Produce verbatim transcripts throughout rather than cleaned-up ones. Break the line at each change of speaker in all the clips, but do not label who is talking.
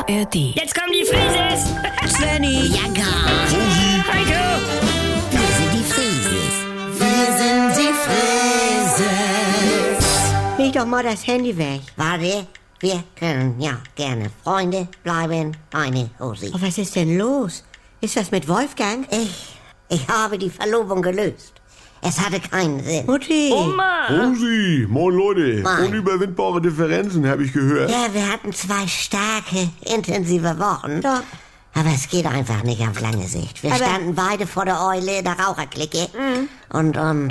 R D.
Jetzt kommen die Frises!
Svenny,
Ja, gar.
Heiko!
Wir sind die Frieses. Wir sind die Frieses.
leg doch mal das Handy weg.
Warte, wir können ja gerne Freunde bleiben, meine Rosi.
Oh, was ist denn los? Ist das mit Wolfgang?
Ich, ich habe die Verlobung gelöst. Es hatte keinen Sinn.
Mutti.
Oma!
Rosi, moin Leute.
Moin.
Unüberwindbare Differenzen, habe ich gehört.
Ja, wir hatten zwei starke, intensive Wochen.
Ja.
Aber es geht einfach nicht auf lange Sicht. Wir
Aber-
standen beide vor der Eule, der Raucherklicke. Und, und,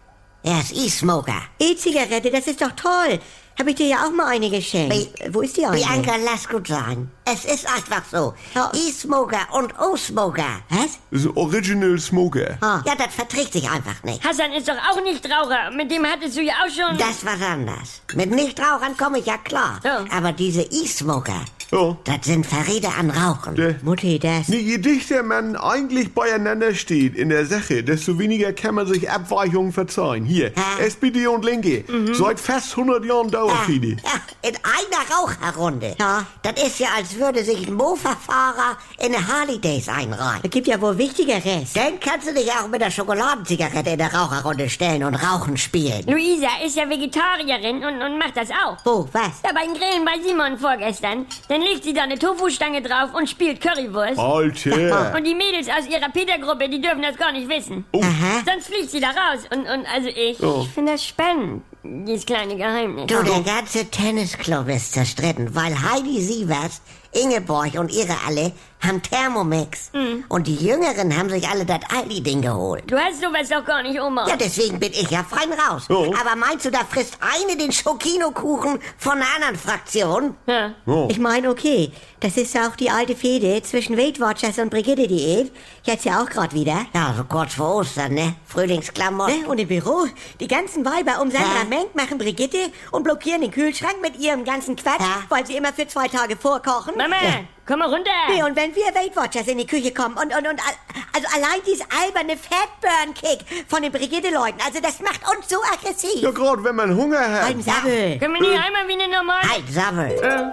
er ist E-Smoker.
E-Zigarette, das ist doch toll. Habe ich dir ja auch mal eine geschenkt.
Bi-
Wo ist die eigentlich?
Bianca, lass gut sein. Es ist einfach so.
Ja.
E-Smoker und O-Smoker.
Was?
Das ist ein Original Smoker.
Ah.
Ja, das verträgt sich einfach nicht.
Hassan ist doch auch nicht Raucher. Mit dem hattest du ja auch schon...
Das was anders. Mit Nichtrauchern komme ich ja klar.
Ja.
Aber diese E-Smoker,
Ja.
das sind Verräter an Rauchen.
Der,
Mutti, das...
nee, je dichter man eigentlich beieinander steht in der Sache, desto weniger kann man sich Abweichungen verzeihen. Hier,
Ja.
S P D und Linke. Seit fast hundert Jahren Dauerfriede.
Ja, in einer Raucherrunde.
Ja.
Das ist ja, als würde sich ein Mofa-Fahrer in eine Harley-Days einreihen.
Es gibt ja wohl Wichtigeres.
Dann kannst du dich auch mit der Schokoladenzigarette in der Raucherrunde stellen und Rauchen spielen.
Luisa ist ja Vegetarierin und, und macht das auch.
Wo, was?
Ja, beim Grillen bei Simon vorgestern. Dann legt sie da eine Tofu-Stange drauf und spielt Currywurst.
Alter.
Und die Mädels aus ihrer Peter-Gruppe, die dürfen das gar nicht wissen.
Oh.
Aha.
Sonst fliegt sie da raus. Und, und also ich,
Oh.
ich finde das spannend, dieses kleine Geheimnis.
Du, der ganze Tennisclub ist zerstritten, weil Heidi Sievers, Ingeborg und ihre alle haben Thermomix. Und die Jüngeren haben sich alle das Aldi-Ding geholt.
Du hast sowas doch gar nicht, Oma.
Ja, deswegen bin ich ja fein raus.
Oh.
Aber meinst du, da frisst eine den Schokino-Kuchen von einer anderen Fraktion?
Ja.
Oh.
Ich meine, okay, das ist ja auch die alte Fehde zwischen Weight Watchers und Brigitte-Diät. Jetzt ja auch gerade wieder.
Ja, so kurz vor Ostern, ne? Frühlingsklamotten.
Ne? Und im Büro, die ganzen Weiber um Sandra
Ja.
Menk machen Brigitte und blockieren den Kühlschrank mit ihrem ganzen Quatsch,
Ja.
weil sie immer für zwei Tage vorkochen.
Mama, komm mal runter.
Nee, und wenn wir Weight Watchers in die Küche kommen und, und, und, al- also allein dieses alberne Fatburn-Kick von den Brigitte-Leuten, also das macht uns so aggressiv.
Ja, gerade wenn man Hunger hat.
Ein Sabbel.
Können wir nicht einmal wie eine normale...
Halt, Sammel.
Äh.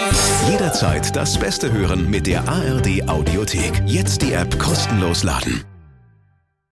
Jederzeit das Beste hören mit der A R D Audiothek. Jetzt die App kostenlos laden.